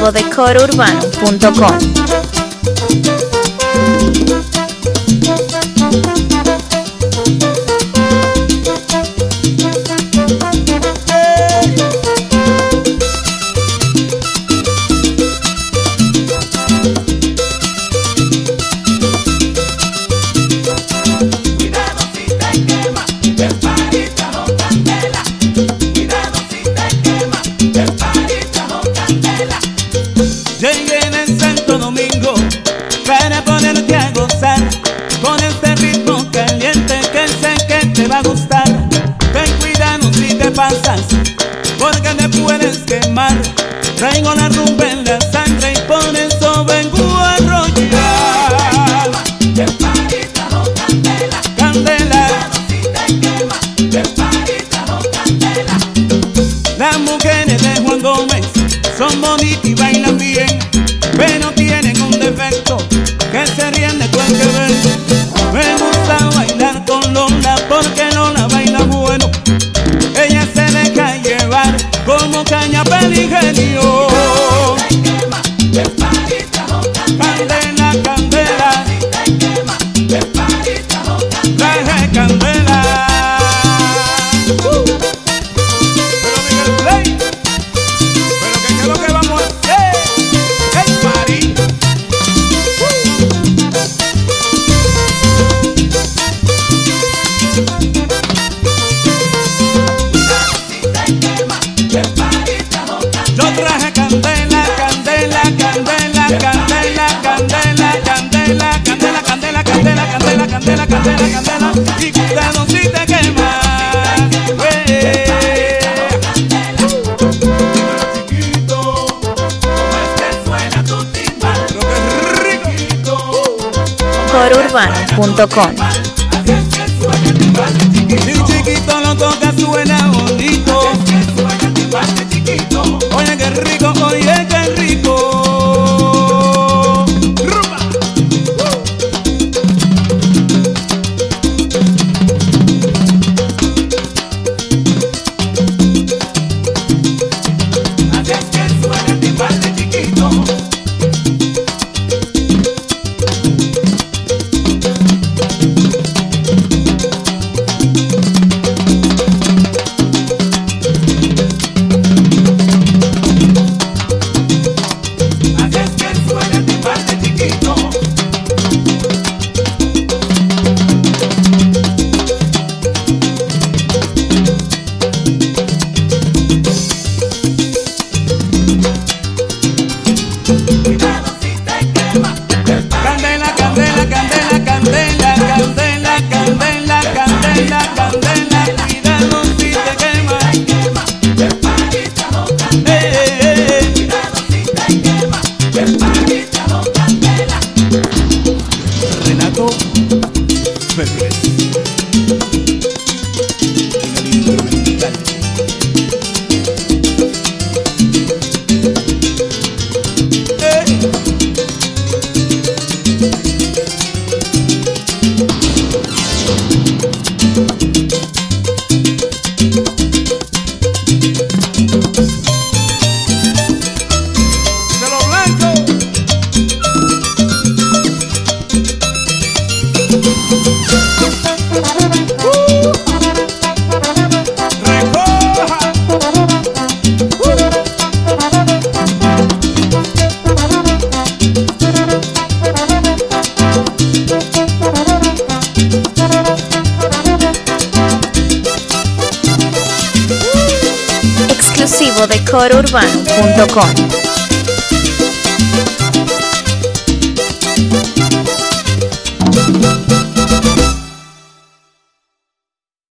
exclusivo de corourbano.com. Llegué en el Santo Domingo para ponerte a gozar con este ritmo caliente que sé que te va a gustar. Ten cuidado si te pasas, porque te puedes quemar. Traigo la rumba en la sangre y por eso vengo a arrollar. Candela, las mujeres de Juan Gómez son bonitas y bailan bien, pero tienen un defecto, que se ríen de cualquier vez. Me gusta bailar con Lola porque Lola baila bueno. Ella se deja llevar como caña peligenio. Candela, candela, traje candela. Pero Miguel Play, pero que es lo que vamos a hacer, el party. Yo traje candela, candela, candela, candela, candela, candela, candela, candela, candela, candela, candela, candela, candela, y cuidado si te quemas. corourbano.com. Si chiquito lo toca suena bonito. Oye qué rico, oye qué rico. ¡Rumba! Así es que suena el timbal de chiquito. Candela, candela, candela, candela, candela, candela, candela, candela, cuidado si te quema. Renato Ferrer en el instrumental. Exclusivo de corourbano.com.